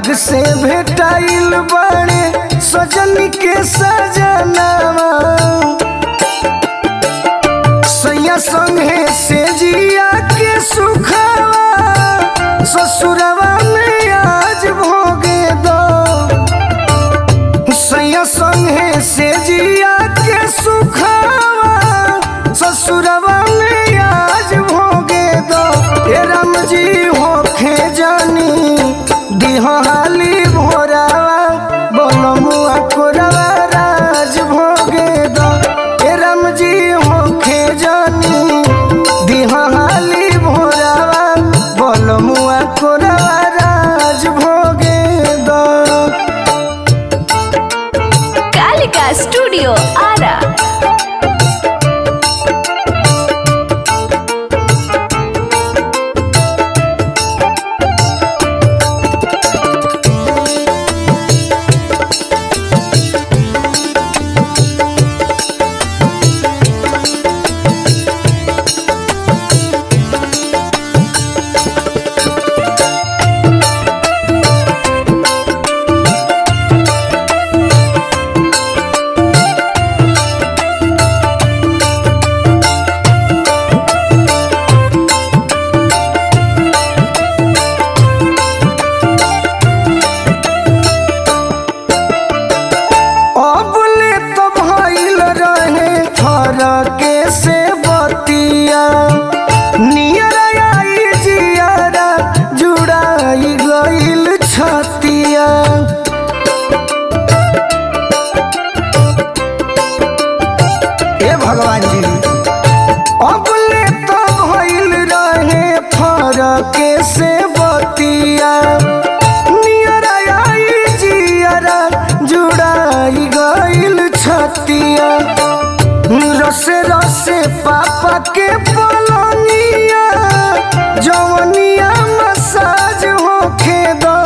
भाग से भेटाइल बड़े सजन के सजनावा सैया संगे से जिया के सुखवा ससुरवा में आज भोगे दो सैया संगे से जिया के सुखवा ससुरवा में आज भोगे दो हे राम जी होखे जानी दिहाली भोरावा बोलमुआ कोरावा राज भोगे दो हे राम जी होखे जानी दिहाली भोरावा बोलमुआ कोरावा राज भोगे दो। कालिका स्टूडियो आरा। भगवान जी अबले तो भइल रहे फरके से बतिया नियरा आई जियरा जुड़ाई गइल छतिया रसे रसे पापा के पलनिया जवनिया मसाज होखे दो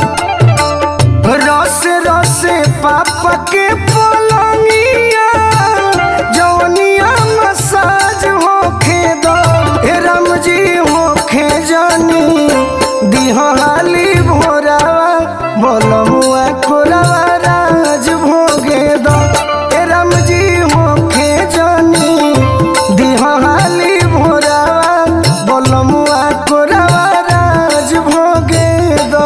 रसे रसे पापा के पलनिया जवनिया मसाज होखे दो हे राम जी होखे जानी दिहाली भोरावा बोलमुआ कोरावा राज भोगे दो हे राम जी होखे जानी दिहाली भोरावा बोलमुआ कोरावा राज भोगे दो।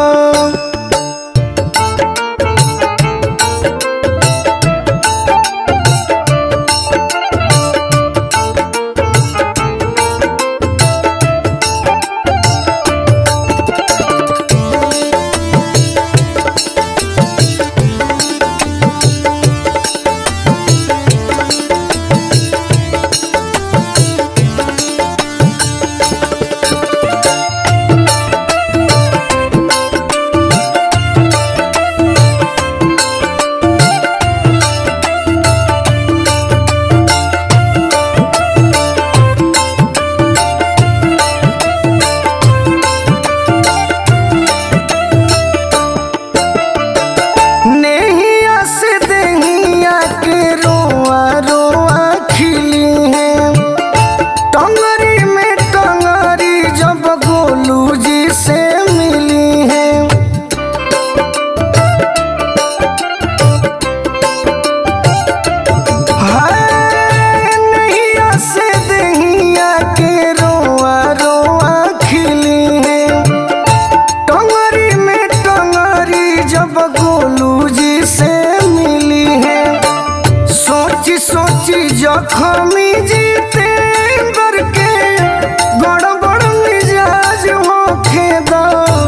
जखमी जितेंद्र के गड़बड़ मिजाज होखे दो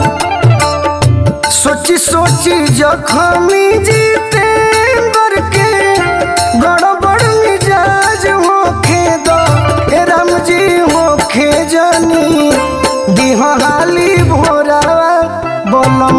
सोची सोची जखमी जितेंद्र के गड़बड़ मिजाज होखे दो हे राम जी होखे जानी दिहाली भोरावा बोलम